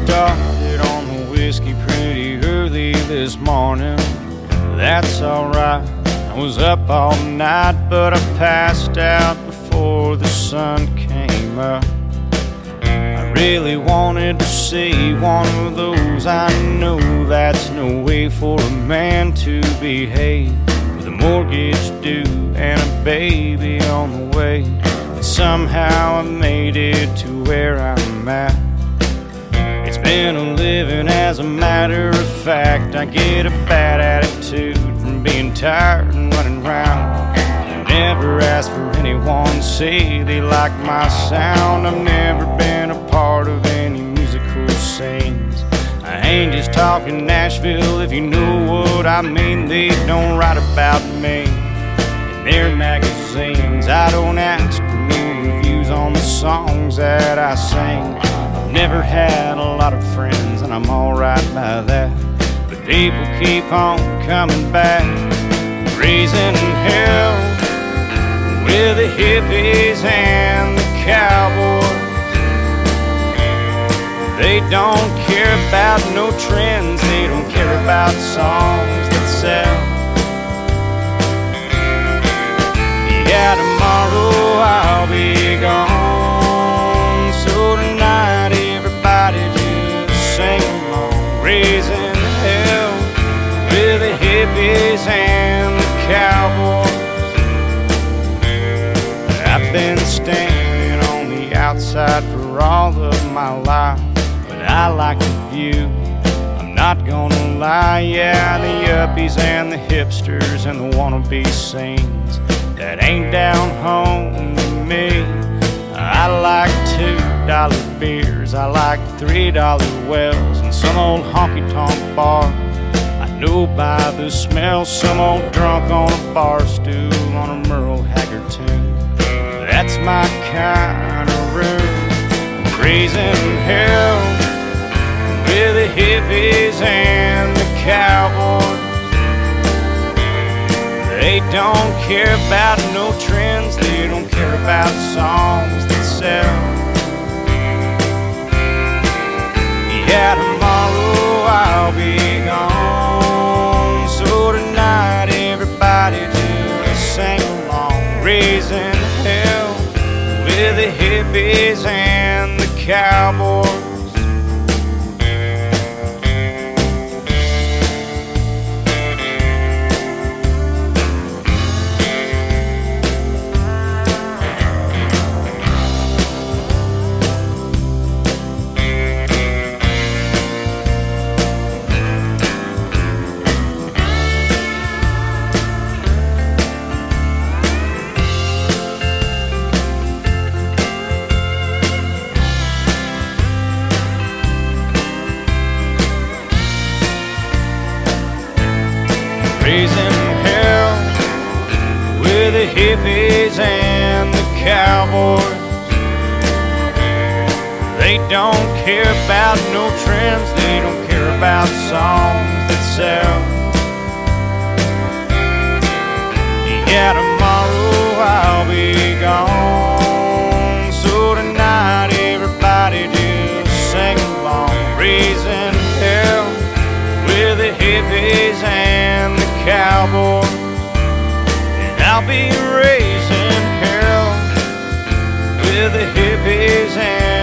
started on the whiskey pretty early this morning. That's alright, I was up all night, but I passed out before the sun came up. I really wanted to see one of those. I know that's no way for a man to behave, with a mortgage due and a baby on the way. But somehow I made it to where I'm at. It's been a living, as a matter of fact. I get a bad attitude from being tired and running round. I never ask for anyone to say they like my sound. I've never been a part of any musical scenes. I ain't just talking Nashville, if you know what I mean. They don't write about me in their magazines. I don't ask for new reviews on the songs that I sing. Never had a lot of friends, and I'm alright by that. But people keep on coming back, raising hell with the hippies and the cowboys. They don't care about no trends, they don't care about songs that sell. Yeah, tomorrow I'll be gone, so tonight everybody just sing along, raising hell with the hippies and the cowboys. I've been standing on the outside for all of my life, but I like the view, I'm not gonna lie. Yeah, the yuppies and the hipsters and the wannabe scenes, that ain't down home to me. I like $2 beers, I like $3 wells, and some old honky-tonk bar I know by the smell. Some old drunk on a bar stool on a Merle Haggard tune. That's my kind of room, raising hell with the hippies and the cowboys. They don't care about no trends, they don't care about songs that sell. Yeah, tomorrow I'll be gone, so tonight everybody just sing along, raising hell with the hippies and the cowboys. Raising hell with the hippies and the cowboys. They don't care about no trends, they don't care about songs that sell. Yeah, tomorrow I'll be gone, so tonight everybody just sing along, raising hell with the hippies and the cowboys. And I'll be raising hell with the hippies and